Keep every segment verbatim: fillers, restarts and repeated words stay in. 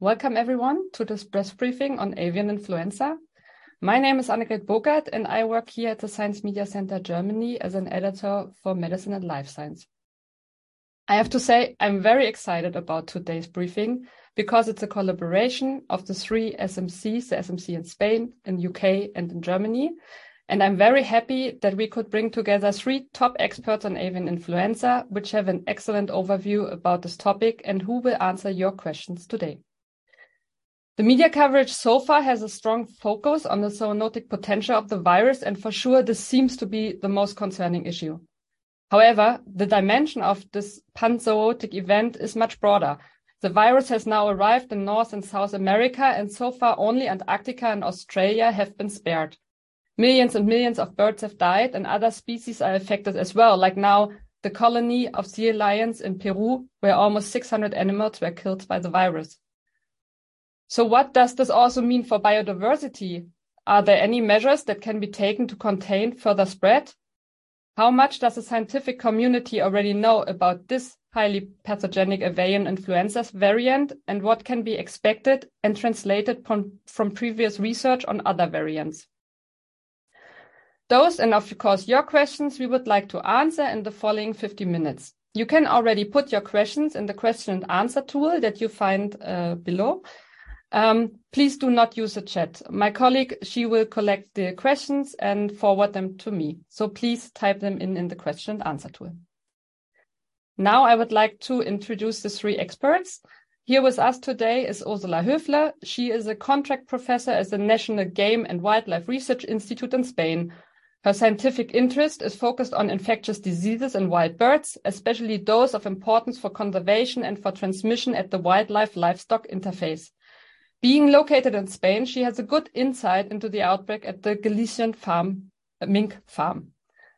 Welcome everyone to this press briefing on avian influenza. My name is Annegret Bogart and I work here at the Science Media Center Germany as an editor for Medicine and Life Science. I have to say I'm very excited about today's briefing because it's a collaboration of the three S M Cs, the S M C in Spain, in U K and in Germany. And I'm very happy that we could bring together three top experts on avian influenza, which have an excellent overview about this topic and who will answer your questions today. The media coverage so far has a strong focus on the zoonotic potential of the virus, and for sure this seems to be the most concerning issue. However, the dimension of this panzootic event is much broader. The virus has now arrived in North and South America, and so far only Antarctica and Australia have been spared. Millions and millions of birds have died and other species are affected as well, like now the colony of sea lions in Peru, where almost six hundred animals were killed by the virus. So what does this also mean for biodiversity? Are there any measures that can be taken to contain further spread? How much does the scientific community already know about this highly pathogenic avian influenza variant, and what can be expected and translated from, from previous research on other variants? Those and of course your questions we would like to answer in the following fifty minutes. You can already put your questions in the question and answer tool that you find uh, below. Um, please do not use the chat. My colleague, she will collect the questions and forward them to me. So please type them in in the question and answer tool. Now I would like to introduce the three experts. Here with us today is Ursula Höfler. She is a contract professor at the National Game and Wildlife Research Institute in Spain. Her scientific interest is focused on infectious diseases in wild birds, especially those of importance for conservation and for transmission at the wildlife-livestock interface. Being located in Spain, she has a good insight into the outbreak at the Galician farm, uh, mink farm.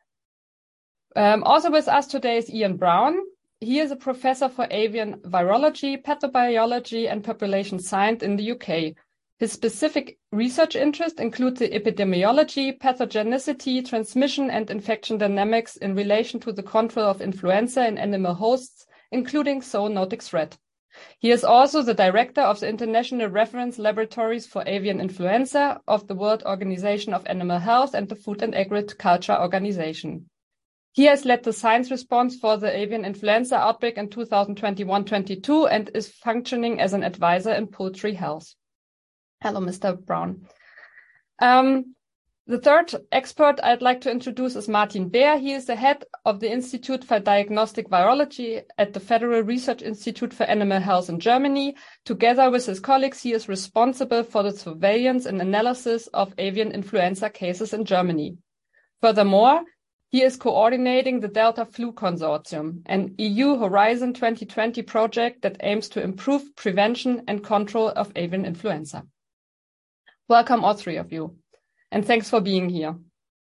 Um, also with us today is Ian Brown. He is a professor for avian virology, pathobiology, and population science in the U K. His specific research interests include the epidemiology, pathogenicity, transmission, and infection dynamics in relation to the control of influenza in animal hosts, including zoonotic threat. He is also the director of the International Reference Laboratories for Avian Influenza of the World Organization of Animal Health and the Food and Agriculture Organization. He has led the science response for the avian influenza outbreak in two thousand twenty-one twenty-two and is functioning as an advisor in poultry health. Hello, Mister Brown. Um, the third expert I'd like to introduce is Martin Beer. He is the head of the Institute for Diagnostic Virology at the Federal Research Institute for Animal Health in Germany. Together with his colleagues, he is responsible for the surveillance and analysis of avian influenza cases in Germany. Furthermore, he is coordinating the Delta Flu Consortium, an E U Horizon twenty twenty project that aims to improve prevention and control of avian influenza. Welcome, all three of you, and thanks for being here.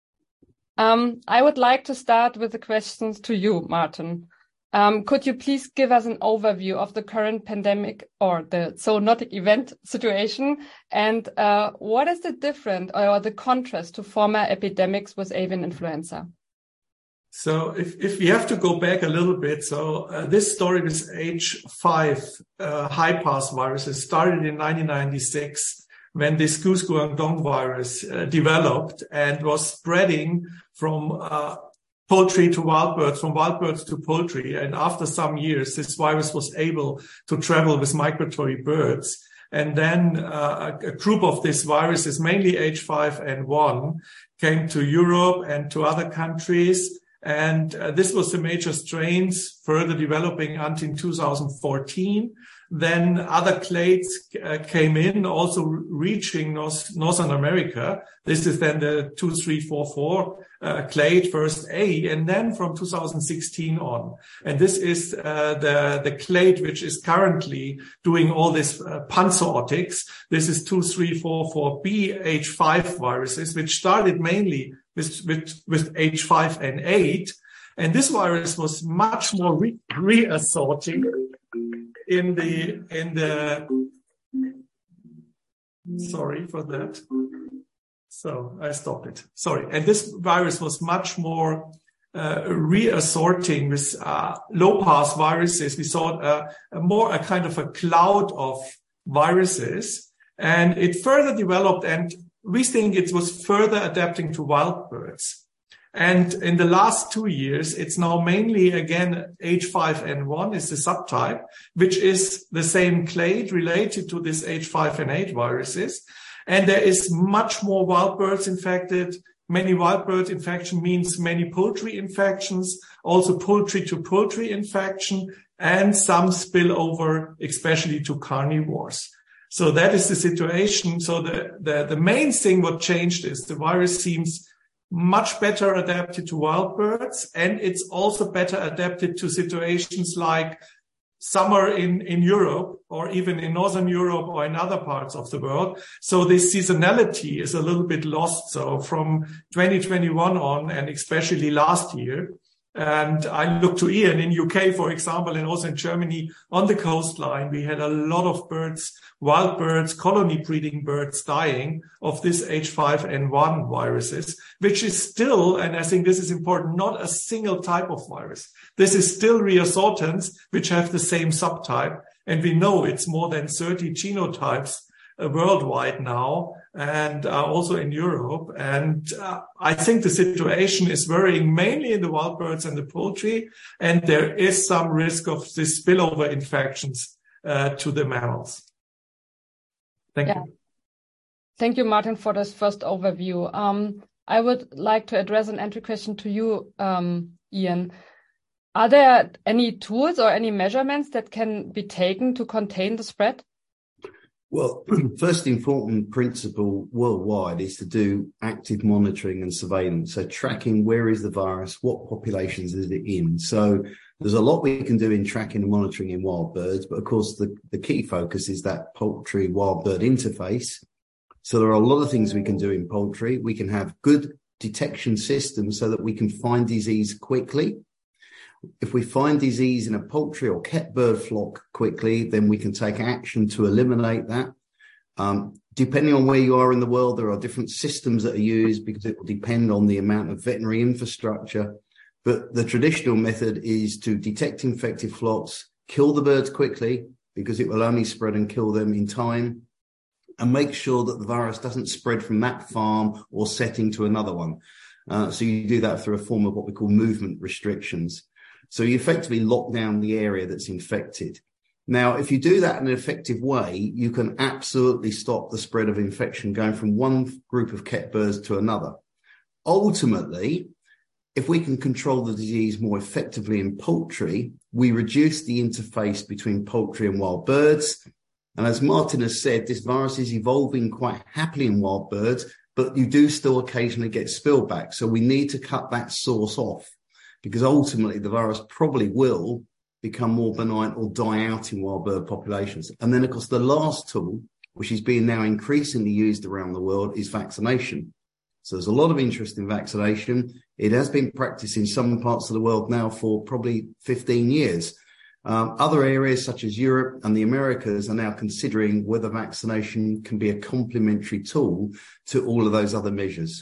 Um, I would like to start with the questions to you, Martin. Um, could you please give us an overview of the current pandemic or the zoonotic event situation, and uh, what is the difference or the contrast to former epidemics with avian influenza? So if, if we have to go back a little bit, so uh, this story with H five uh, high pass viruses started in nineteen ninety-six. When this Goose Guangdong virus uh, developed and was spreading from uh, poultry to wild birds, from wild birds to poultry. And after some years, this virus was able to travel with migratory birds. And then uh, a group of these viruses, mainly H five N one, came to Europe and to other countries. And uh, this was the major strains further developing until two thousand fourteen. Then other clades uh, came in, also reaching North, Northern America. This is then the two three four four uh, clade, first A, and then from two thousand sixteen on. And this is uh, the, the clade which is currently doing all this uh, panzootics. This is two three four four B H five viruses, which started mainly with, with, with H five N eight. And this virus was much more re- reassorting in the, in the, sorry for that. So I stopped it. Sorry. And this virus was much more uh, reassorting with uh, low pass viruses. We saw uh, a more a kind of a cloud of viruses, and it further developed, and we think it was further adapting to wild birds. And in the last two years, it's now mainly, again, H five N one is the subtype, which is the same clade related to this H five N eight viruses. And there is much more wild birds infected. Many wild bird infection means many poultry infections, also poultry to poultry infection, and some spillover, especially to carnivores. So that is the situation. So the, the, the main thing what changed is the virus seems much better adapted to wild birds, and it's also better adapted to situations like summer in, in Europe, or even in Northern Europe or in other parts of the world. So this seasonality is a little bit lost. So from twenty twenty-one on, and especially last year, and I look to Ian in U K, for example, and also in Germany on the coastline, we had a lot of birds, wild birds, colony breeding birds dying of this H five N one viruses, which is still, and I think this is important, not a single type of virus. This is still reassortants, which have the same subtype. And we know it's more than thirty genotypes uh, worldwide now, and uh, also in Europe. And uh, I think the situation is worrying mainly in the wild birds and the poultry, and there is some risk of this spillover infections uh, to the mammals. Thank yeah. you. Thank you, Martin, for this first overview. Um, I would like to address an entry question to you, um, Ian. Are there any tools or any measurements that can be taken to contain the spread? Well, first important principle worldwide is to do active monitoring and surveillance. So tracking where is the virus, what populations is it in. So there's a lot we can do in tracking and monitoring in wild birds, but of course the, the key focus is that poultry wild bird interface. So there are a lot of things we can do in poultry. We can have good detection systems so that we can find disease quickly. If we find disease in a poultry or kept bird flock quickly, then we can take action to eliminate that. Um, depending on where you are in the world, there are different systems that are used because it will depend on the amount of veterinary infrastructure. But the traditional method is to detect infected flocks, kill the birds quickly because it will only spread and kill them in time, and make sure that the virus doesn't spread from that farm or setting to another one. Uh, so you do that through a form of what we call movement restrictions. So you effectively lock down the area that's infected. Now, if you do that in an effective way, you can absolutely stop the spread of infection going from one group of kept birds to another. Ultimately, if we can control the disease more effectively in poultry, we reduce the interface between poultry and wild birds. And as Martin has said, this virus is evolving quite happily in wild birds, but you do still occasionally get spillback. So we need to cut that source off, because ultimately the virus probably will become more benign or die out in wild bird populations. And then, of course, the last tool, which is being now increasingly used around the world, is vaccination. So there's a lot of interest in vaccination. It has been practiced in some parts of the world now for probably fifteen years. Um, other areas such as Europe and the Americas are now considering whether vaccination can be a complementary tool to all of those other measures.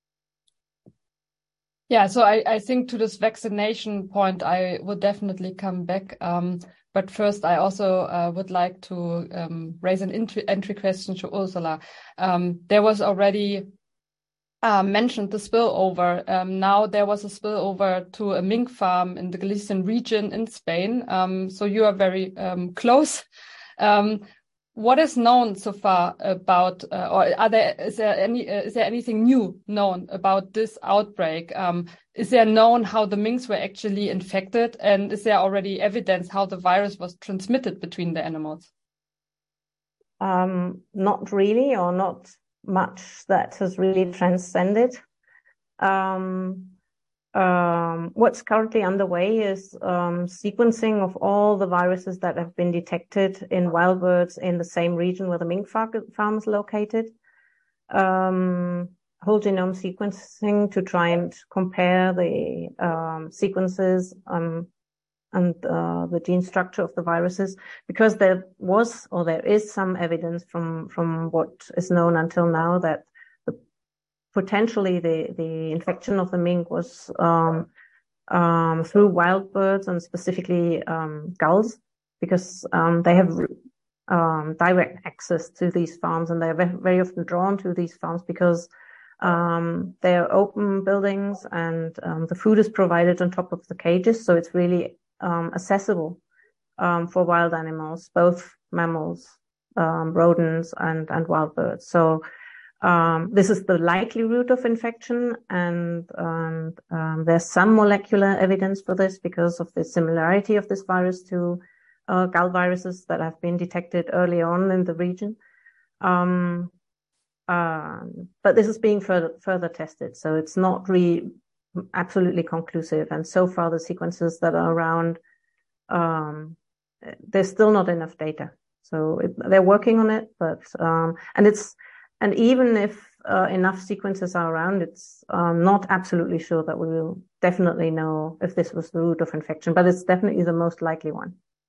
Yeah, so I, I think to this vaccination point, I would definitely come back. Um, but first, I also uh, would like to um, raise an entry, entry question to Ursula. Um, there was already uh, mentioned the spillover. Um, now there was a spillover to a mink farm in the Galician region in Spain. Um, so you are very um, close. Um, What is known so far about, uh, or are there, is there any, uh, is there anything new known about this outbreak? Um, is there known how the minks were actually infected, and is there already evidence how the virus was transmitted between the animals? Um, not really, or not much that has really transcended. Um, Um, what's currently underway is um, sequencing of all the viruses that have been detected in wild birds in the same region where the mink farm is located. Um, whole genome sequencing to try and compare the um, sequences um, and uh, the gene structure of the viruses, because there was, or there is some evidence from, from what is known until now that potentially the, the infection of the mink was um, um, through wild birds, and specifically um, gulls, because um, they have um, direct access to these farms, and they're very, very often drawn to these farms because um, they're open buildings and um, the food is provided on top of the cages, so it's really um, accessible um, for wild animals, both mammals, um, rodents, and, and wild birds. So um, this is the likely route of infection, and, and um, there's some molecular evidence for this because of the similarity of this virus to Uh, gall viruses that have been detected early on in the region. Um, uh, but this is being further, further tested, so it's not really absolutely conclusive. And so far, the sequences that are around, um, there's still not enough data. So it, they're working on it, but um, and it's and even if uh, enough sequences are around, it's um, not absolutely sure that we will definitely know if this was the route of infection. But it's definitely the most likely one.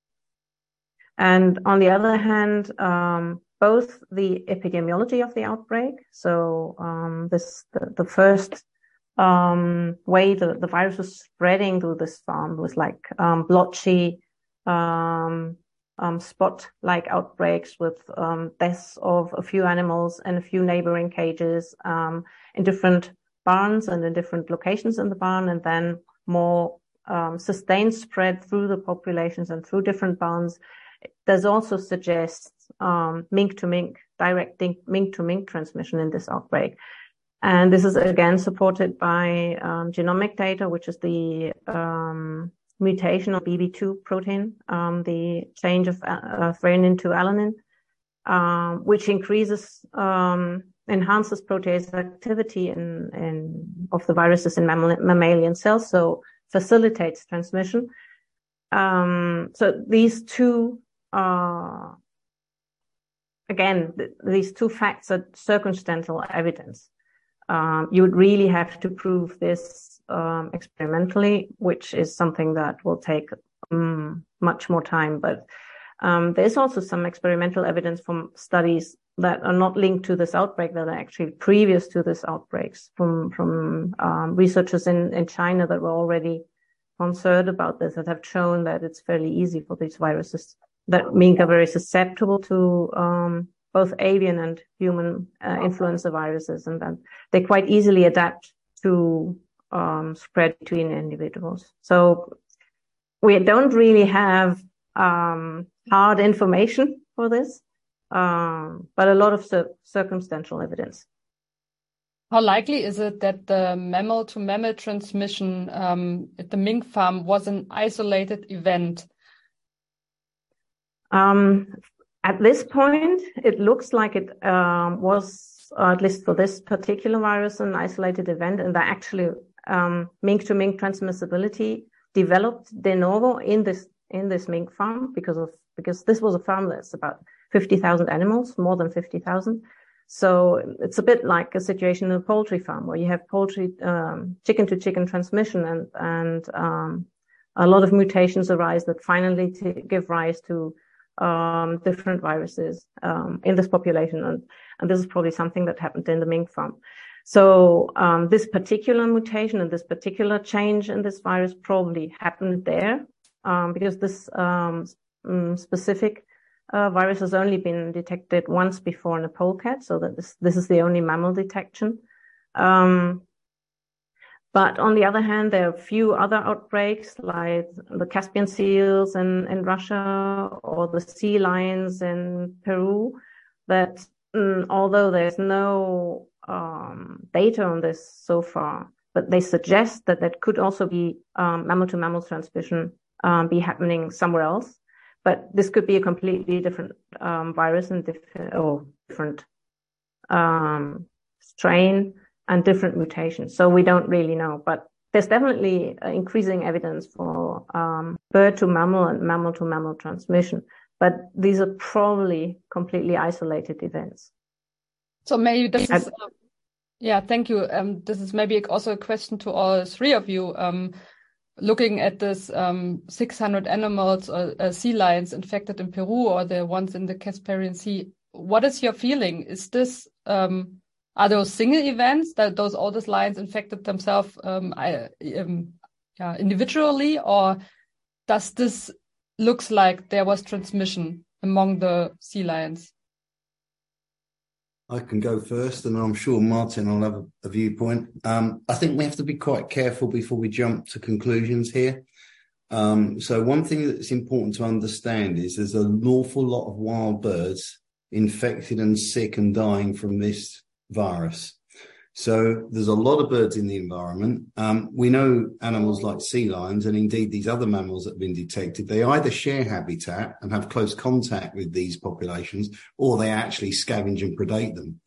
And on the other hand, um, both the epidemiology of the outbreak, so um, this the, the first um, way the, the virus was spreading through this farm was like um, blotchy, um, um, spot-like outbreaks with um, deaths of a few animals and a few neighboring cages um, in different barns and in different locations in the barn, and then more um, sustained spread through the populations and through different barns. Does also suggest um, mink-to-mink, direct mink-to-mink transmission in this outbreak. And this is again supported by um, genomic data, which is the um, mutation of B B two protein, um, the change of uh, threonine to alanine, um, which increases, um, enhances protease activity in, in of the viruses in mammal, mammalian cells, so facilitates transmission. Um, so these two Uh, again, th these two facts are circumstantial evidence. Um, you would really have to prove this um, experimentally, which is something that will take um, much more time. But um, there's also some experimental evidence from studies that are not linked to this outbreak, that are actually previous to this outbreaks, from from um, researchers in, in China that were already concerned about this, that have shown that it's fairly easy for these viruses that mink are very susceptible to um, both avian and human uh, influenza viruses, and that they quite easily adapt to um, spread between individuals. So we don't really have um, hard information for this, um, but a lot of cir circumstantial evidence. How likely is it that the mammal-to-mammal transmission um, at the mink farm was an isolated event? Um, at this point, it looks like it um, was, uh, at least for this particular virus, an isolated event, and that actually um, mink-to-mink transmissibility developed de novo in this in this mink farm because of because this was a farm that's about fifty thousand animals, more than fifty thousand. So it's a bit like a situation in a poultry farm where you have poultry um, chicken-to-chicken transmission, and and um, a lot of mutations arise that finally t give rise to um, different viruses um, in this population, and and this is probably something that happened in the mink farm. So um, this particular mutation and this particular change in this virus probably happened there um, because this um, specific Uh, virus has only been detected once before in a polecat, so that this, this is the only mammal detection. Um, but on the other hand, there are a few other outbreaks like the Caspian seals in, in Russia or the sea lions in Peru that, mm, although there's no um, data on this so far, but they suggest that that could also be um, mammal-to-mammal transmission um, be happening somewhere else. But this could be a completely different um, virus and different, or different um, strain and different mutations. So we don't really know. But there's definitely increasing evidence for um, bird-to-mammal and mammal-to-mammal transmission. But these are probably completely isolated events. So maybe this is, uh, yeah, thank you. Um, this is maybe also a question to all three of you. Um, Looking at this um, six hundred animals or uh, sea lions infected in Peru or the ones in the Caspian Sea, what is your feeling? Is this, um, are those single events that those all these lions infected themselves um, I, um, yeah, individually, or does this looks like there was transmission among the sea lions? I can go first, and I'm sure Martin will have a, a viewpoint. Um, I think we have to be quite careful before we jump to conclusions here. Um, so one thing that's important to understand is there's an awful lot of wild birds infected and sick and dying from this virus. So there's a lot of birds in the environment. Um, we know animals like sea lions, and indeed these other mammals that have been detected, they either share habitat and have close contact with these populations, or they actually scavenge and predate them.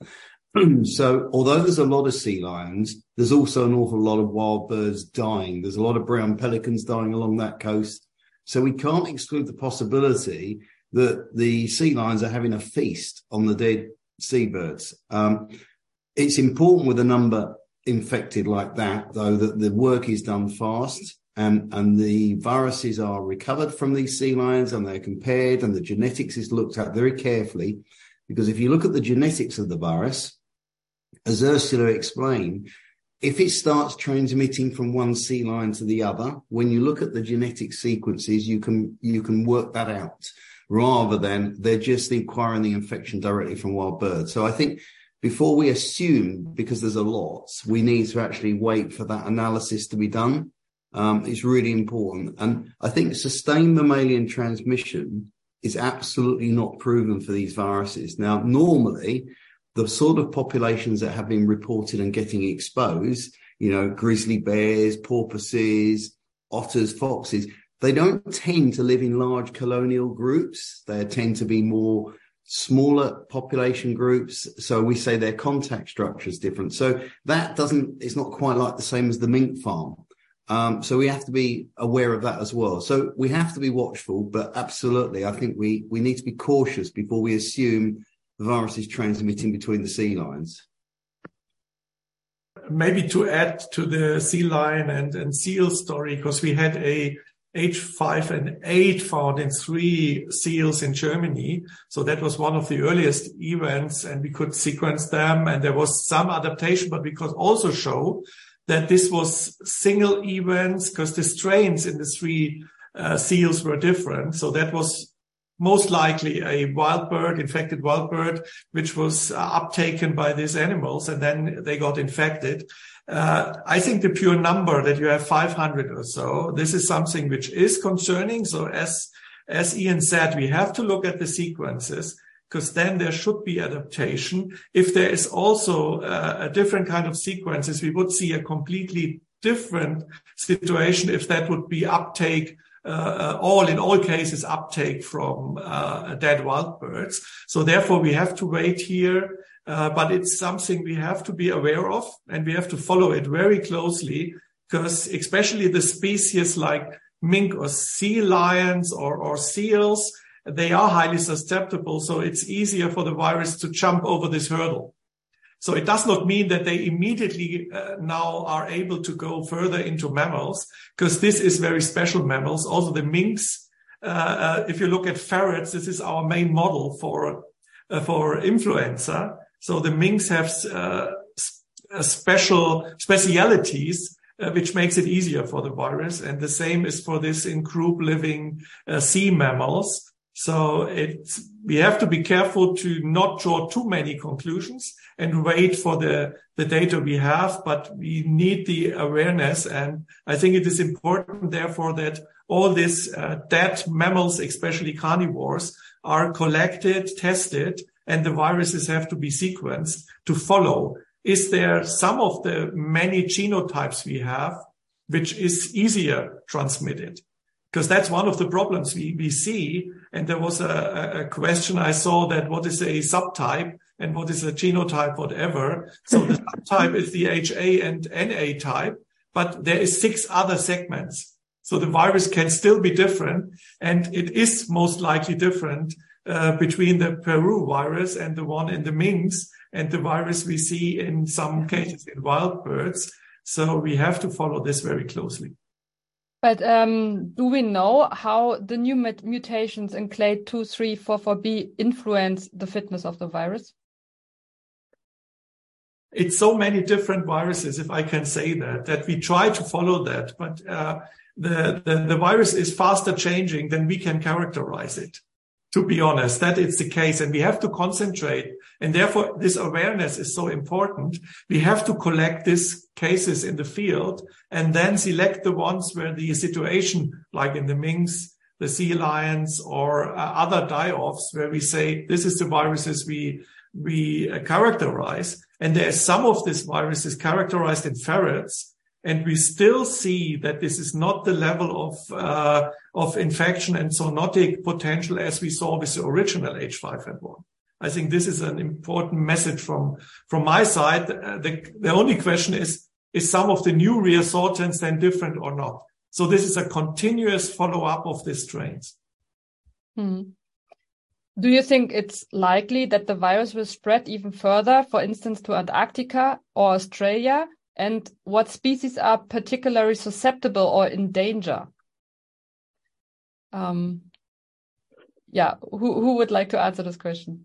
So although there's a lot of sea lions, there's also an awful lot of wild birds dying. There's a lot of brown pelicans dying along that coast. So we can't exclude the possibility that the sea lions are having a feast on the dead seabirds. Um, It's important with a number infected like that, though, that the work is done fast and, and the viruses are recovered from these sea lions and they're compared and the genetics is looked at very carefully. Because if you look at the genetics of the virus, as Ursula explained, if it starts transmitting from one sea lion to the other, when you look at the genetic sequences, you can, you can work that out rather than they're just acquiring the infection directly from wild birds. So I think before we assume, because there's a lot, we need to actually wait for that analysis to be done. Um, it's really important. And I think sustained mammalian transmission is absolutely not proven for these viruses. Now, normally, the sort of populations that have been reported and getting exposed, you know, grizzly bears, porpoises, otters, foxes, they don't tend to live in large colonial groups. They tend to be more smaller population groups. So we say their contact structure is different. So that doesn't, it's not quite like the same as the mink farm. Um, so we have to be aware of that as well. So we have to be watchful, but absolutely, I think we, we need to be cautious before we assume the virus is transmitting between the sea lions. Maybe to add to the sea lion and, and seal story, because we had a H five N eight found in three seals in Germany. So that was one of the earliest events, and we could sequence them, and there was some adaptation, but we could also show that this was single events because the strains in the three uh, seals were different. So that was most likely a wild bird, infected wild bird, which was uh, uptaken by these animals, and then they got infected. Uh, I think the pure number that you have five hundred or so, this is something which is concerning. So as, as Ian said, we have to look at the sequences, because then there should be adaptation. If there is also uh, a different kind of sequences, we would see a completely different situation if that would be uptake, uh, all in all cases uptake from uh, dead wild birds. So therefore we have to wait here. Uh, but it's something we have to be aware of, and we have to follow it very closely, because especially the species like mink or sea lions or, or seals, they are highly susceptible. So it's easier for the virus to jump over this hurdle. So it does not mean that they immediately uh, now are able to go further into mammals, because this is very special mammals. Also the minks, uh, uh, if you look at ferrets, this is our main model for, uh, for influenza. So the minks have uh, special specialities, uh, which makes it easier for the virus. And the same is for this in group living uh, sea mammals. So it's, we have to be careful to not draw too many conclusions and wait for the, the data we have, but we need the awareness. And I think it is important, therefore, that all these uh, dead mammals, especially carnivores, are collected, tested, and the viruses have to be sequenced to follow. Is there some of the many genotypes we have, which is easier transmitted? Because that's one of the problems we, we see. And there was a, a question I saw that what is a subtype and what is a genotype, whatever. So the subtype is the H A and N A type, but there is six other segments. So the virus can still be different, and it is most likely different Uh, between the Peru virus and the one in the minks and the virus we see in some cases in wild birds. So we have to follow this very closely. But um, do we know how the new mut mutations in clade two three four four B influence the fitness of the virus? It's so many different viruses, if I can say that, that we try to follow that. But uh, the, the, the virus is faster changing than we can characterize it. to be honest, that it's the case. And we have to concentrate. And therefore, this awareness is so important. We have to collect these cases in the field and then select the ones where the situation, like in the minks, the sea lions, or uh, other die-offs, where we say, this is the viruses we we uh, characterize. And there are some of these viruses characterized in ferrets. And we still see that this is not the level of uh, of infection and zoonotic potential as we saw with the original H five N one. I think this is an important message from from my side. Uh, the, the only question is, is some of the new reassortants then different or not? So this is a continuous follow-up of these strains. Hmm. Do you think it's likely that the virus will spread even further, for instance, to Antarctica or Australia? And what species are particularly susceptible or in danger? Um, yeah, who who would like to answer this question?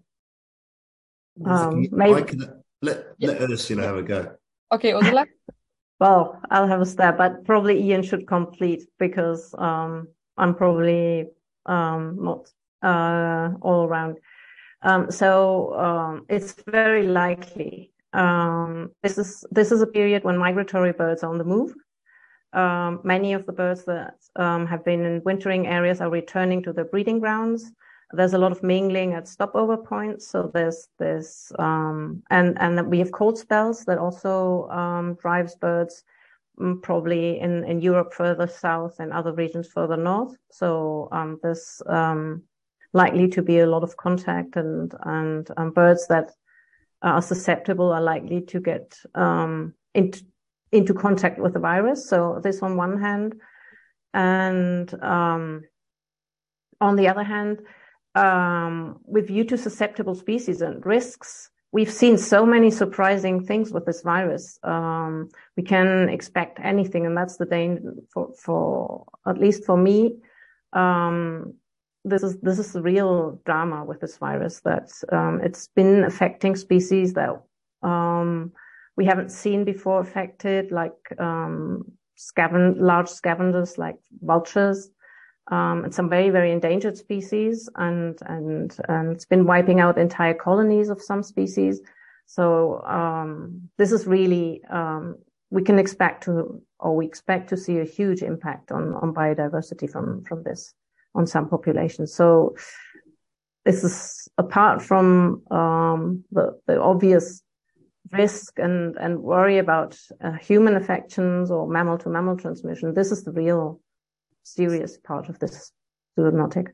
Um, maybe. I can, let, yeah. let Ursula have a go. Okay, Ursula? Well, I'll have a stab, but probably Ian should complete because um, I'm probably um, not uh, all around. Um, so um, it's very likely. Um, this is this is a period when migratory birds are on the move. Um, many of the birds that um, have been in wintering areas are returning to their breeding grounds. There's a lot of mingling at stopover points. So there's there's um, and and we have cold spells that also um, drives birds um, probably in in Europe further south and other regions further north. So um, there's um, likely to be a lot of contact, and and um, birds that are susceptible are likely to get um, into, into contact with the virus. So this on one hand. And um, on the other hand, um, with view to susceptible species and risks, we've seen so many surprising things with this virus. Um, we can expect anything, and that's the danger for, for at least for me. Um, This is this is the real drama with this virus, that um, it's been affecting species that um, we haven't seen before affected, like um, scaven large scavengers like vultures, um, and some very very endangered species, and and and it's been wiping out entire colonies of some species. So um, this is really um, we can expect to, or we expect to see a huge impact on on biodiversity from from this. On some populations. So this is apart from um, the, the obvious risk and, and worry about uh, human infections or mammal to mammal transmission. This is the real serious part of this zoonotic,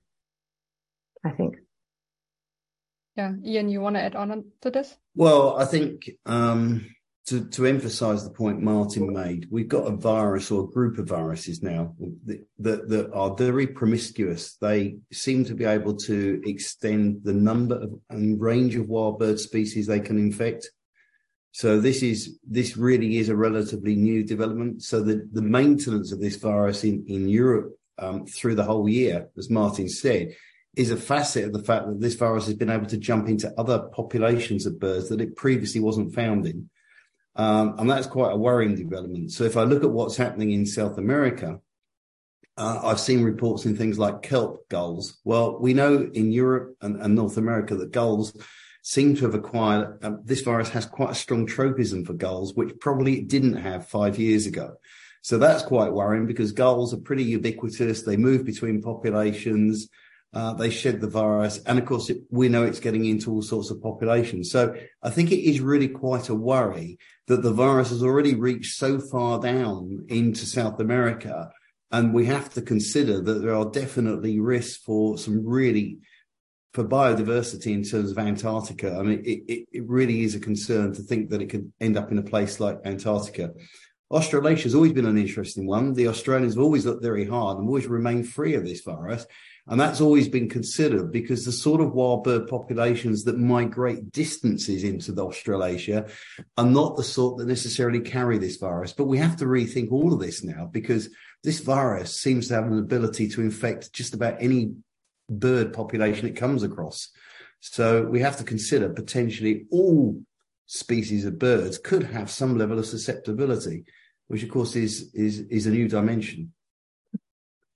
I think. Yeah, Ian, you want to add on to this? Well, I think um, to, to emphasize the point Martin made, we've got a virus or a group of viruses now that, that, that are very promiscuous. They seem to be able to extend the number of, and range of wild bird species they can infect. So this is this really is a relatively new development. So the, the maintenance of this virus in, in Europe um, through the whole year, as Martin said, is a facet of the fact that this virus has been able to jump into other populations of birds that it previously wasn't found in. Um, and that's quite a worrying development. So if I look at what's happening in South America, uh, I've seen reports in things like kelp gulls. Well, we know in Europe and, and North America that gulls seem to have acquired, uh, this virus has quite a strong tropism for gulls, which probably it didn't have five years ago. So that's quite worrying because gulls are pretty ubiquitous. They move between populations. Uh, they shed the virus. And of course, it, we know it's getting into all sorts of populations. So I think it is really quite a worry that the virus has already reached so far down into South America. And we have to consider that there are definitely risks for some really, for biodiversity in terms of Antarctica. I mean, it, it, it really is a concern to think that it could end up in a place like Antarctica. Australasia has always been an interesting one. The Australians have always looked very hard and always remained free of this virus. And that's always been considered because the sort of wild bird populations that migrate distances into the Australasia are not the sort that necessarily carry this virus. But we have to rethink all of this now because this virus seems to have an ability to infect just about any bird population it comes across. So we have to consider potentially all species of birds could have some level of susceptibility, which of course is is is a new dimension.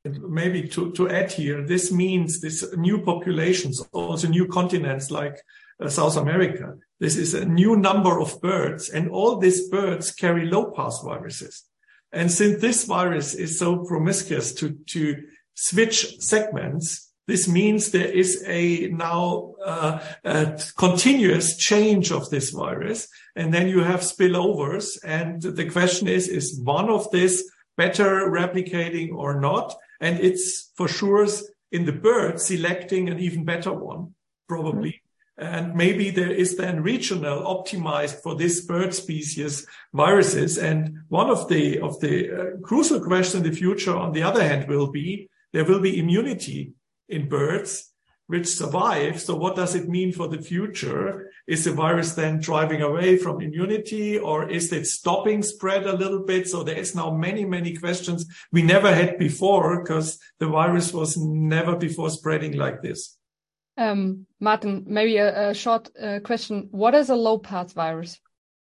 And maybe to, to add here, this means this new populations, also new continents like uh, South America. This is a new number of birds, and all these birds carry low-pass viruses. And since this virus is so promiscuous to, to switch segments, this means there is a now uh, a continuous change of this virus, and then you have spillovers. And the question is, is one of this better replicating or not? And it's for sure in the bird selecting an even better one, probably. Mm-hmm. And maybe there is then regional optimized for this bird species viruses. And one of the of the uh, crucial questions in the future, on the other hand, will be there will be immunity in birds which survive. So what does it mean for the future? Is the virus then driving away from immunity, or is it stopping spread a little bit? So there is now many, many questions we never had before, because the virus was never before spreading like this. Um, Martin, maybe a, a short uh, question. What is a low-pass virus?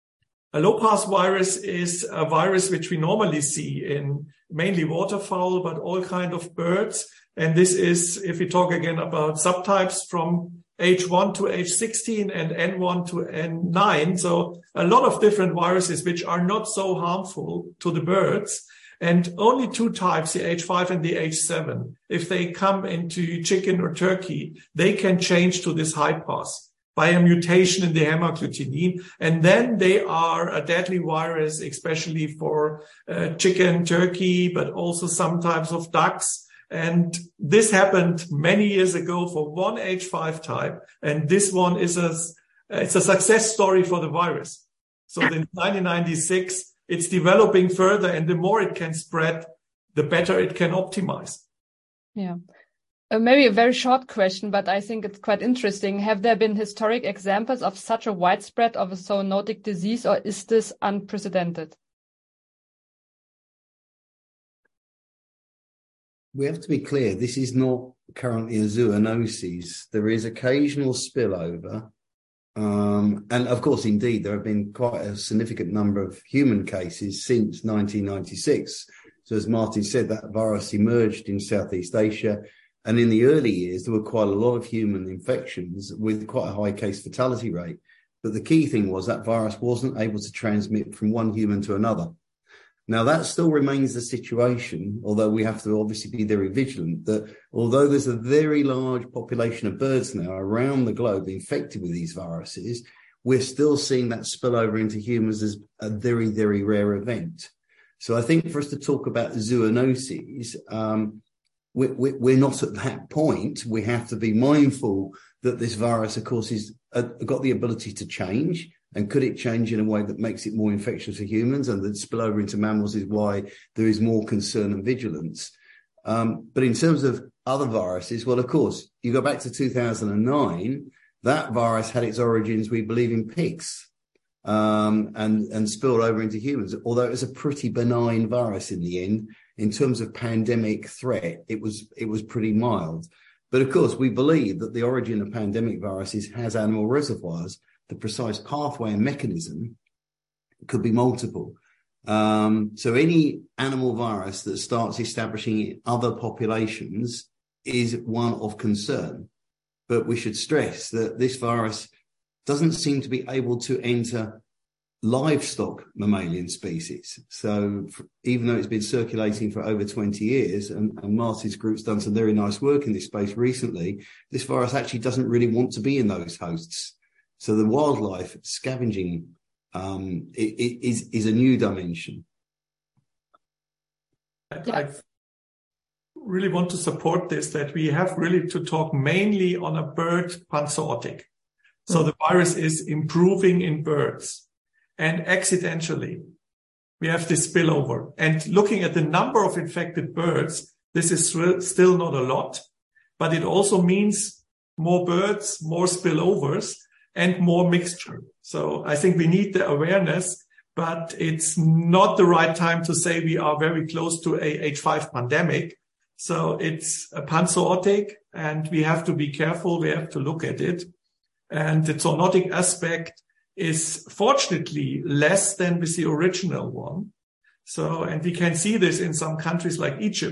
A low-pass virus is a virus which we normally see in mainly waterfowl, but all kind of birds. And this is, if we talk again about subtypes, from H one to H sixteen and N one to N nine. So a lot of different viruses which are not so harmful to the birds. And only two types, the H five and the H seven, if they come into chicken or turkey, they can change to this high pass by a mutation in the hemagglutinin. And then they are a deadly virus, especially for uh, chicken, turkey, but also some types of ducks. And this happened many years ago for one H five type. And this one is a, it's a success story for the virus. So in nineteen ninety-six, it's developing further, and the more it can spread, the better it can optimize. Yeah. Uh, maybe a very short question, but I think it's quite interesting. Have there been historic examples of such a widespread of a zoonotic disease, or is this unprecedented? We have to be clear, this is not currently a zoonosis. There is occasional spillover. Um, and of course, indeed, there have been quite a significant number of human cases since nineteen ninety-six. So as Martin said, that virus emerged in Southeast Asia. And in the early years, there were quite a lot of human infections with quite a high case fatality rate. But the key thing was that virus wasn't able to transmit from one human to another. Now, that still remains the situation, although we have to obviously be very vigilant, that although there's a very large population of birds now around the globe infected with these viruses, we're still seeing that spill over into humans as a very, very rare event. So I think for us to talk about zoonoses, um, we, we, we're not at that point. We have to be mindful that this virus, of course, is uh, got the ability to change. And could it change in a way that makes it more infectious for humans, and that spill over into mammals is why there is more concern and vigilance. Um, but in terms of other viruses, well, of course, you go back to two thousand nine, that virus had its origins, we believe, in pigs, um, and, and spilled over into humans. Although it was a pretty benign virus in the end, in terms of pandemic threat, it was, it was pretty mild. But of course, we believe that the origin of pandemic viruses has animal reservoirs. The precise pathway and mechanism could be multiple. Um, so any animal virus that starts establishing in other populations is one of concern. But we should stress that this virus doesn't seem to be able to enter livestock mammalian species. So for, even though it's been circulating for over twenty years, and, and Marty's group's done some very nice work in this space recently, this virus actually doesn't really want to be in those hosts. So the wildlife scavenging um, is, is a new dimension. I really want to support this, that we have really to talk mainly on a bird panzootic. So the virus is improving in birds, and accidentally we have this spillover. And looking at the number of infected birds, this is still not a lot, but it also means more birds, more spillovers, and more mixture. So I think we need the awareness, but it's not the right time to say we are very close to a H five pandemic. So it's a panzootic, and we have to be careful. We have to look at it. And the zoonotic aspect is fortunately less than with the original one. So, and we can see this in some countries like Egypt,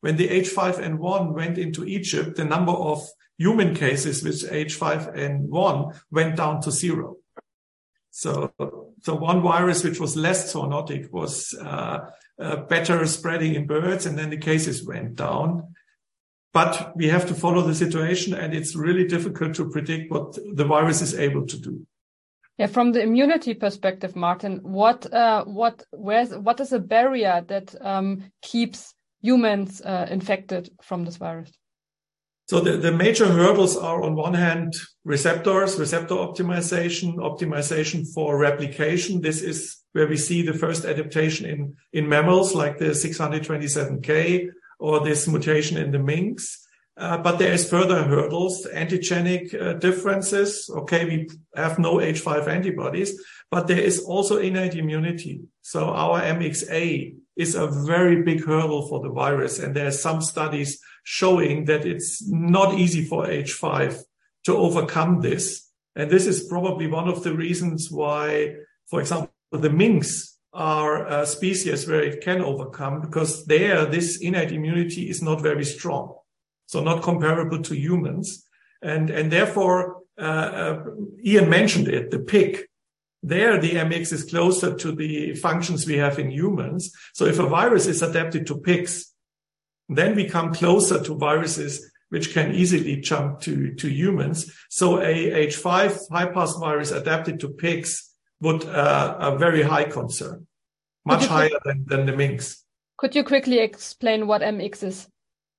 when the H five N one went into Egypt, the number of human cases with H five N one went down to zero. So, so one virus which was less zoonotic was uh, uh, better spreading in birds, and then the cases went down. But we have to follow the situation, and it's really difficult to predict what the virus is able to do. Yeah, from the immunity perspective, Martin, what uh, what where's what is a barrier that um, keeps humans uh, infected from this virus? So the, the major hurdles are, on one hand, receptors, receptor optimization, optimization for replication. This is where we see the first adaptation in, in mammals, like the six hundred twenty-seven K or this mutation in the minks. Uh, but there is further hurdles, antigenic uh, differences. Okay, we have no H five antibodies, but there is also innate immunity. So our M X A is a very big hurdle for the virus. And there are some studies showing that it's not easy for H five to overcome this. And this is probably one of the reasons why, for example, the minks are a species where it can overcome, because there, this innate immunity is not very strong. So not comparable to humans. And, and therefore, uh, uh, Ian mentioned it, the pig. There, the M X is closer to the functions we have in humans. So if a virus is adapted to pigs, then we come closer to viruses which can easily jump to, to humans. So a H five high-pass virus adapted to pigs would uh, a very high concern, much higher than, than the minks. Could you quickly explain what M X is?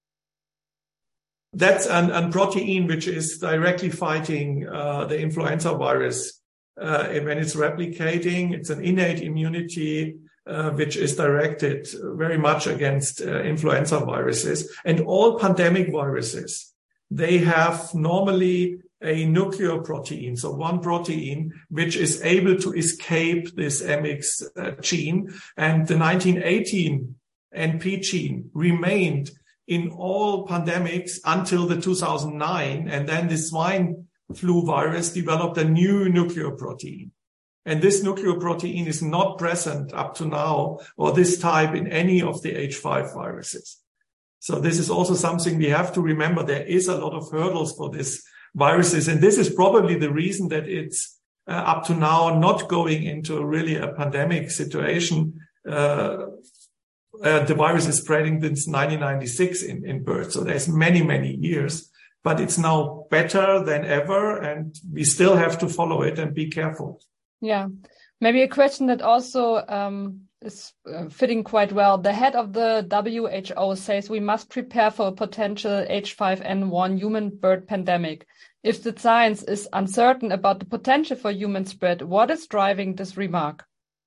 That's an, an protein which is directly fighting uh, the influenza virus. Uh, and when it's replicating, it's an innate immunity uh, which is directed very much against uh, influenza viruses. And all pandemic viruses, they have normally a nucleoprotein, so one protein which is able to escape this M X uh, gene. And the nineteen eighteen N P gene remained in all pandemics until the two thousand nine, and then the swine flu virus developed a new nucleoprotein. And this nucleoprotein is not present up to now, or this type, in any of the H five viruses. So this is also something we have to remember. There is a lot of hurdles for these viruses, and this is probably the reason that it's uh, up to now not going into really a pandemic situation. Uh, Uh, the virus is spreading since nineteen ninety-six in, in birds. So there's many, many years, but it's now better than ever, and we still have to follow it and be careful. Yeah. Maybe a question that also um, is uh, fitting quite well. The head of the W H O says we must prepare for a potential H five N one human bird pandemic. If the science is uncertain about the potential for human spread, what is driving this remark?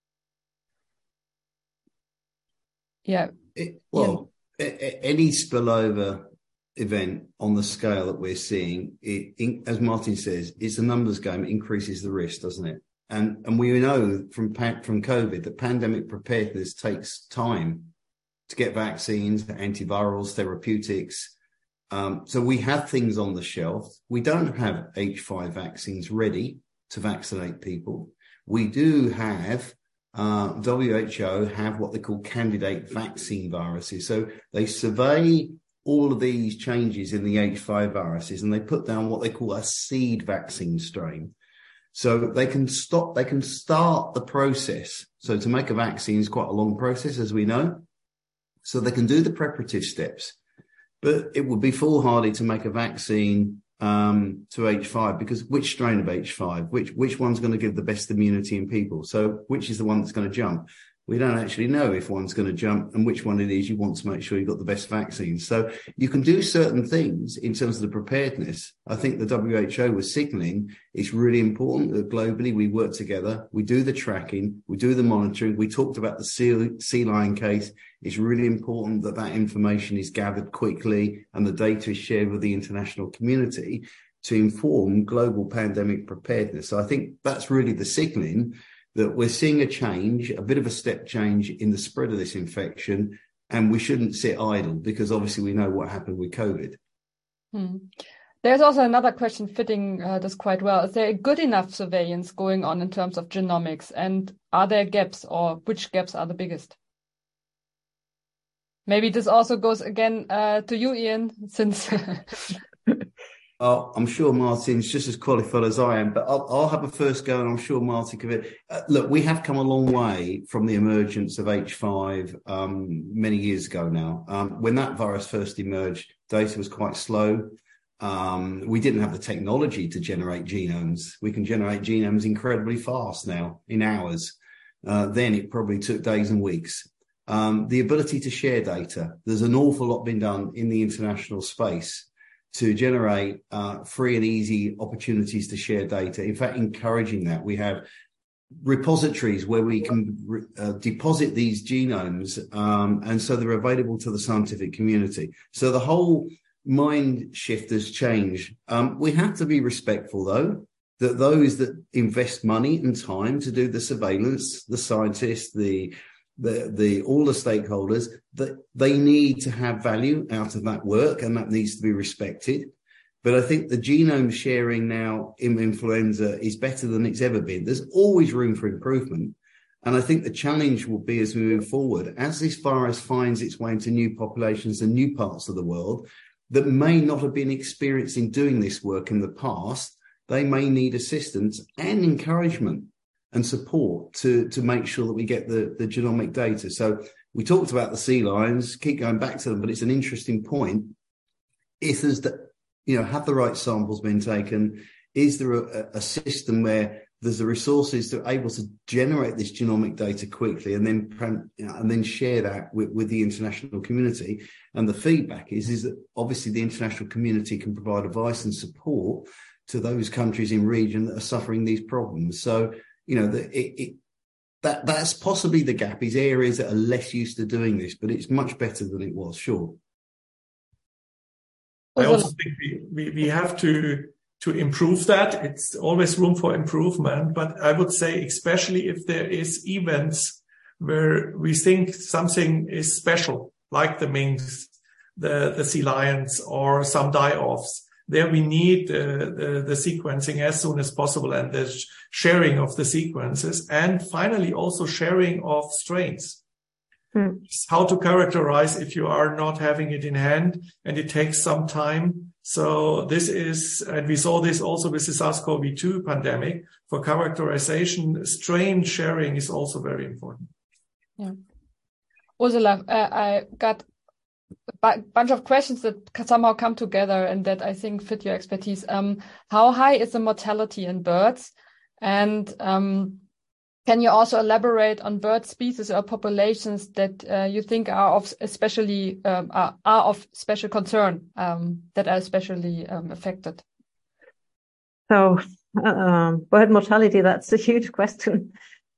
Yeah. It, well, yeah. Any spillover event on the scale that we're seeing, it, in, as Martin says, it's a numbers game. It increases the risk, doesn't it? And and we know from from COVID that pandemic preparedness takes time to get vaccines, antivirals, therapeutics. Um, so we have things on the shelf. We don't have H five vaccines ready to vaccinate people. We do have Uh, W H O have what they call candidate vaccine viruses. So they survey all of these changes in the H five viruses, and they put down what they call a seed vaccine strain. So they can stop, they can start the process. So to make a vaccine is quite a long process, as we know. So they can do the preparative steps, but it would be foolhardy to make a vaccine um, to H five, because which strain of H five, which, which one's going to give the best immunity in people? So which is the one that's going to jump? We don't actually know if one's going to jump and which one it is. You want to make sure you've got the best vaccine. So you can do certain things in terms of the preparedness. I think the W H O was signaling it's really important that globally we work together. We do the tracking, we do the monitoring. We talked about the sea, sea lion case. It's really important that that information is gathered quickly and the data is shared with the international community to inform global pandemic preparedness. So I think that's really the signaling that we're seeing a change, a bit of a step change in the spread of this infection, and we shouldn't sit idle, because obviously we know what happened with COVID. Hmm. There's also another question fitting uh, this quite well. Is there a good enough surveillance going on in terms of genomics, and are there gaps, or which gaps are the biggest? maybe this also goes again uh, to you, Ian, since. Oh, I'm sure Martin's just as qualified as I am, but I'll, I'll have a first go, and I'm sure Martin can. Uh, look, we have come a long way from the emergence of H five um, many years ago now. Um, when that virus first emerged, data was quite slow. Um, we didn't have the technology to generate genomes. We can generate genomes incredibly fast now, in hours. Uh, then it probably took days and weeks. Um, the ability to share data. There's an awful lot been done in the international space to generate uh, free and easy opportunities to share data. In fact, encouraging that. We have repositories where we can re- uh, deposit these genomes, um, and so they're available to the scientific community. So the whole mind shift has changed. Um, we have to be respectful, though, that those that invest money and time to do the surveillance, the scientists, the The, the all the stakeholders, that they need to have value out of that work, and that needs to be respected. But I think the genome sharing now in influenza is better than it's ever been. There's always room for improvement. And I think the challenge will be, as we move forward, as this virus finds its way into new populations and new parts of the world that may not have been experiencing doing this work in the past, they may need assistance and encouragement and support to, to make sure that we get the, the genomic data. So we talked about the sea lions, keep going back to them, but it's an interesting point. If there's the, you know, have the right samples been taken? Is there a, a system where there's the resources to able to generate this genomic data quickly and then, you know, and then share that with, with the international community? And the feedback is, is that obviously the international community can provide advice and support to those countries in region that are suffering these problems. So, you know, the, it, it, that that's possibly the gap, is areas that are less used to doing this, but it's much better than it was, sure. I also think we, we, we have to, to improve that. It's always room for improvement, but I would say, especially if there is events where we think something is special, like the minks, the, the sea lions, or some die-offs. There we need the, the, the sequencing as soon as possible, and the sharing of the sequences, and finally also sharing of strains. Hmm. How to characterize if you are not having it in hand, and it takes some time. So this is, and we saw this also with the SARS-C o V two pandemic, for characterization, strain sharing is also very important. Yeah. Ursula, uh, I got a bunch of questions that somehow come together and that I think fit your expertise. Um, how high is the mortality in birds? And um, can you also elaborate on bird species or populations that uh, you think are of especially um, are, are of special concern, um, that are especially um, affected? So, uh, bird mortality, that's a huge question.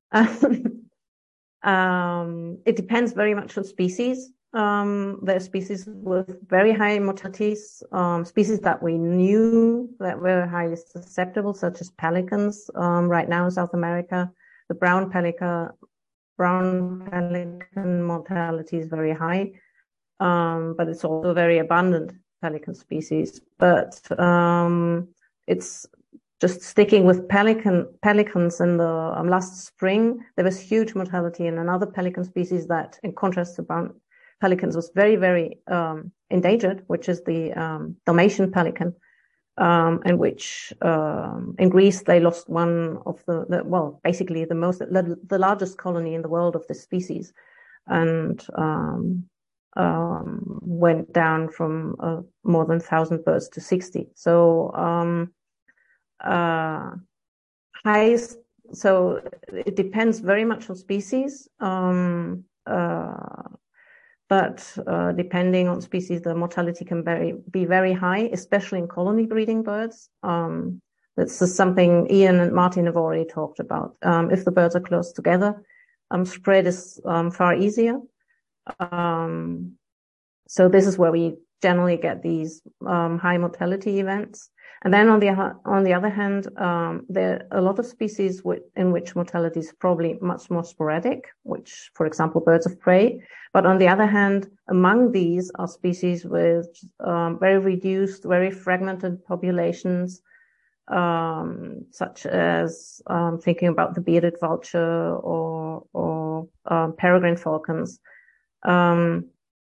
um, it depends very much on species. Um, there are species with very high mortalities, um, species that we knew that were highly susceptible, such as pelicans. Um, right now in South America, the brown pelican, brown pelican mortality is very high, um, but it's also a very abundant pelican species. But um, it's just sticking with pelican pelicans. In the um, last spring, there was huge mortality in another pelican species that, in contrast to brown pelicans, was very, very um, endangered, which is the um, Dalmatian pelican, um, in which um, in Greece they lost one of the, the well, basically the most, the, the largest colony in the world of this species, and um, um, went down from uh, more than one thousand birds to sixty. So um, uh, highest. So it depends very much on species. Um, uh, But uh, depending on species, the mortality can very, be very high, especially in colony breeding birds. Um, this is something Ian and Martin have already talked about. Um, if the birds are close together, um, spread is um, far easier. Um, so this is where we generally get these um, high mortality events. And then on the on the other hand, um, there are a lot of species w- in which mortality is probably much more sporadic, which, for example, birds of prey. But on the other hand, among these are species with um, very reduced, very fragmented populations, um, such as um, thinking about the bearded vulture or or um, peregrine falcons. Um,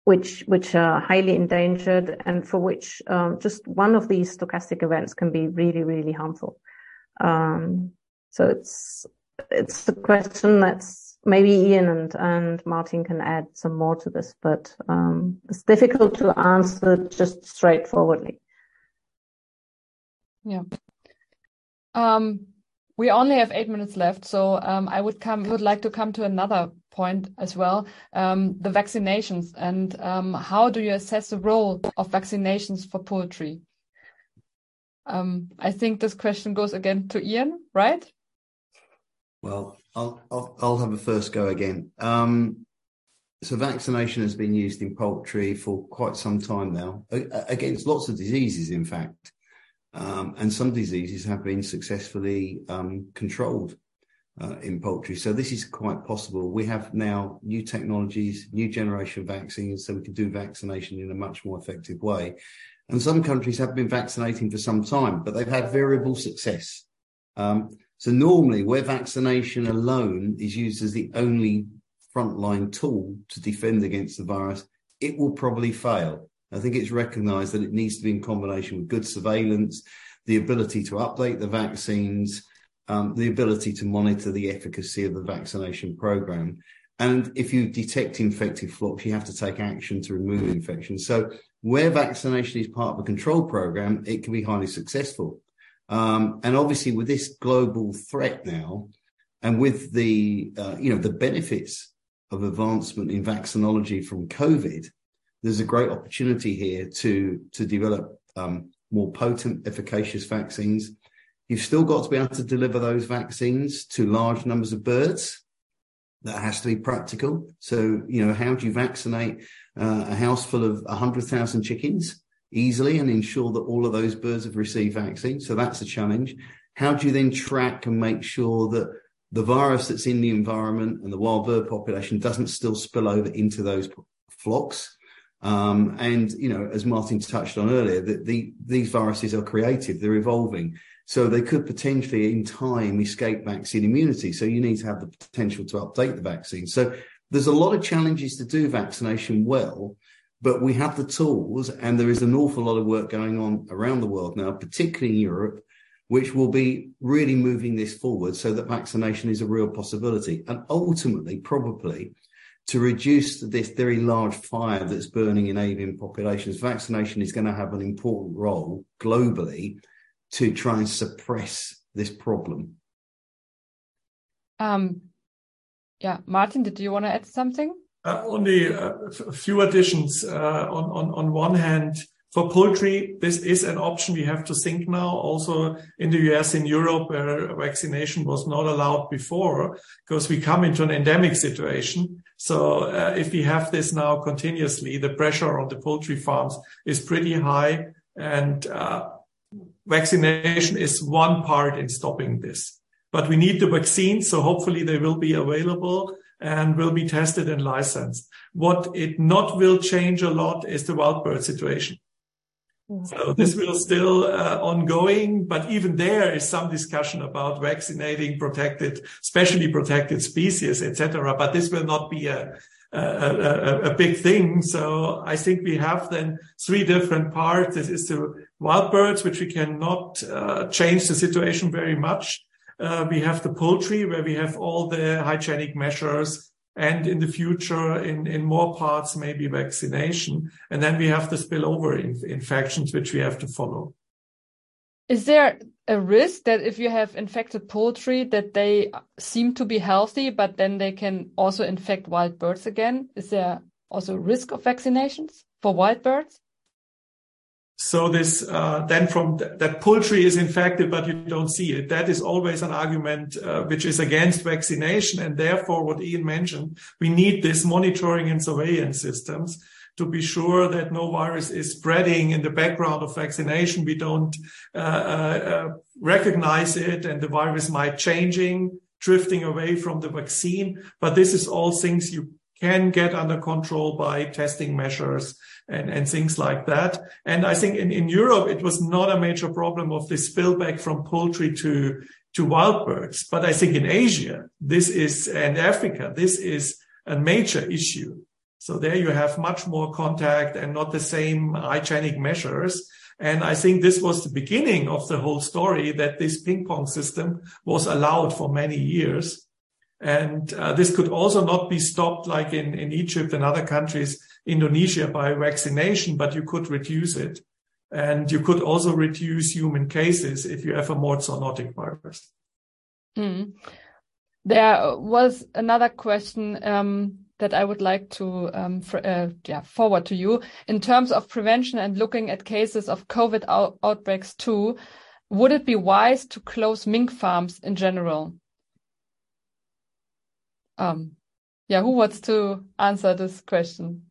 which which are highly endangered, and for which um, just one of these stochastic events can be really, really harmful. Um, so it's it's a question that's maybe Ian and, and Martin can add some more to this, but um, it's difficult to answer just straightforwardly. Yeah. Um, we only have eight minutes left, so um, I would come would like to come to another point as well, um, the vaccinations, and um, how do you assess the role of vaccinations for poultry? Um, I think this question goes again to Ian, right? Well, I'll I'll, I'll have a first go again. Um, so vaccination has been used in poultry for quite some time now, against lots of diseases, in fact. Um, and some diseases have been successfully um, controlled uh, in poultry. So this is quite possible. We have now new technologies, new generation of vaccines, so we can do vaccination in a much more effective way. And some countries have been vaccinating for some time, but they've had variable success. Um, so normally where vaccination alone is used as the only frontline tool to defend against the virus, it will probably fail. I think it's recognised that it needs to be in combination with good surveillance, the ability to update the vaccines, um, the ability to monitor the efficacy of the vaccination programme. And if you detect infected flocks, you have to take action to remove infection. So where vaccination is part of a control programme, it can be highly successful. Um, and obviously with this global threat now, and with the, uh, you know, the benefits of advancement in vaccinology from COVID, there's a great opportunity here to, to develop um, more potent, efficacious vaccines. You've still got to be able to deliver those vaccines to large numbers of birds. That has to be practical. So, you know, how do you vaccinate uh, a house full of one hundred thousand chickens easily and ensure that all of those birds have received vaccine? So that's a challenge. How do you then track and make sure that the virus that's in the environment and the wild bird population doesn't still spill over into those flocks? Um, and, you know, as Martin touched on earlier, that the, these viruses are creative, they're evolving. So they could potentially in time escape vaccine immunity. So you need to have the potential to update the vaccine. So there's a lot of challenges to do vaccination well, but we have the tools, and there is an awful lot of work going on around the world now, particularly in Europe, which will be really moving this forward so that vaccination is a real possibility. And ultimately, probably, to reduce this very large fire that's burning in avian populations, vaccination is going to have an important role globally to try and suppress this problem. Um, yeah, Martin, did you want to add something? Uh, only a few additions. Uh, on, on, on one hand, for poultry, this is an option we have to think now. Also in the U S, in Europe, where vaccination was not allowed before, because we come into an endemic situation. So uh, if we have this now continuously, the pressure on the poultry farms is pretty high, and uh, vaccination is one part in stopping this. But we need the vaccines, so hopefully they will be available and will be tested and licensed. What it not will change a lot is the wild bird situation. So this will still uh, ongoing, but even there is some discussion about vaccinating protected, specially protected species, et cetera. But this will not be a, a, a, a big thing. So I think we have then three different parts. This is the wild birds, which we cannot uh, change the situation very much. Uh, we have the poultry, where we have all the hygienic measures, and in the future, in, in more parts, maybe vaccination. And then we have the spillover in, infections, which we have to follow. Is there a risk that if you have infected poultry, that they seem to be healthy, but then they can also infect wild birds again? Is there also a risk of vaccinations for wild birds? So this, uh, then from th- that poultry is infected, but you don't see it. That is always an argument, uh, which is against vaccination. And therefore, what Ian mentioned, we need this monitoring and surveillance systems to be sure that no virus is spreading in the background of vaccination. We don't, uh, uh, recognize it, and the virus might changing, drifting away from the vaccine. But this is all things you can get under control by testing measures and, and things like that. And I think in, in Europe, it was not a major problem of the spillback from poultry to, to wild birds. But I think in Asia, this is, and Africa, this is a major issue. So there you have much more contact and not the same hygienic measures. And I think this was the beginning of the whole story, that this ping pong system was allowed for many years. And uh, this could also not be stopped like in, in Egypt and other countries, Indonesia, by vaccination, but you could reduce it. And you could also reduce human cases if you have a more zoonotic virus. Mm. There was another question um, that I would like to um, for, uh, yeah, forward to you. In terms of prevention and looking at cases of COVID out outbreaks too, would it be wise to close mink farms in general? Um, yeah, who wants to answer this question?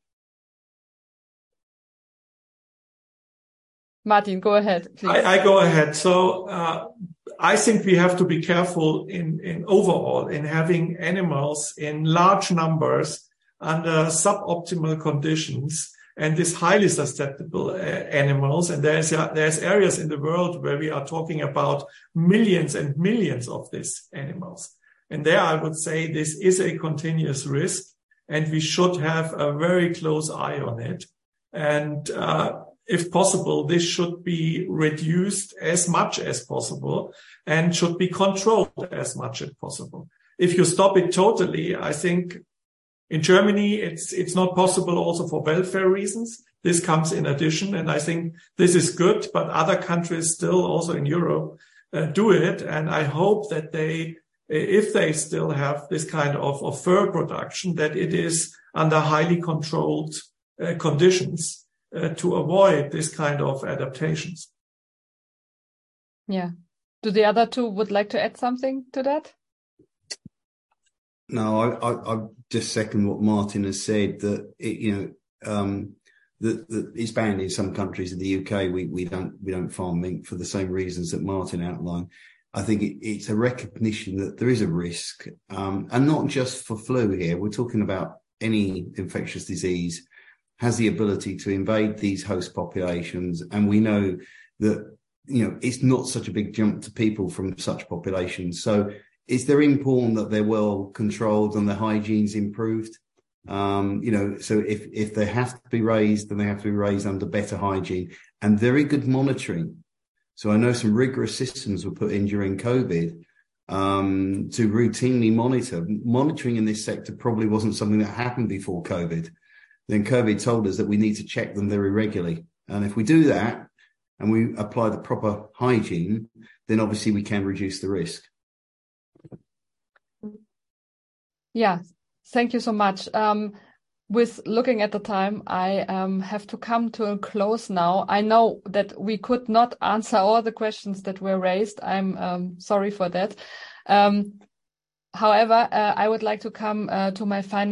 Martin, go ahead, please. I, I go ahead. So uh, I think we have to be careful in, in overall in having animals in large numbers under suboptimal conditions and these highly susceptible uh, animals. And there's uh, there's areas in the world where we are talking about millions and millions of these animals. And there I would say this is a continuous risk, and we should have a very close eye on it. And uh, if possible, this should be reduced as much as possible and should be controlled as much as possible. If you stop it totally, I think in Germany, it's, it's not possible also for welfare reasons. This comes in addition. And I think this is good, but other countries still also in Europe uh, do it. And I hope that they, if they still have this kind of, of fur production, that it is under highly controlled uh, conditions. Uh, to avoid this kind of adaptations. Yeah. Do the other two would like to add something to that? No, I, I, I just second what Martin has said, that it, you know, um, that, that it's banned in some countries. In the U K, we, we don't, we don't farm mink for the same reasons that Martin outlined. I think it, it's a recognition that there is a risk, um, and not just for flu here. We're talking about any infectious disease has the ability to invade these host populations. And we know that, you know, it's not such a big jump to people from such populations. So it's very important that they're well controlled and the hygiene's improved. Um, you know, so if, if they have to be raised, then they have to be raised under better hygiene and very good monitoring. So I know some rigorous systems were put in during COVID, um, to routinely monitor. Monitoring in this sector probably wasn't something that happened before COVID. Then COVID told us that we need to check them very regularly. And if we do that and we apply the proper hygiene, then obviously we can reduce the risk. Yeah, thank you so much. Um, with looking at the time, I um, have to come to a close now. I know that we could not answer all the questions that were raised. I'm um, sorry for that. Um, however, uh, I would like to come uh, to my final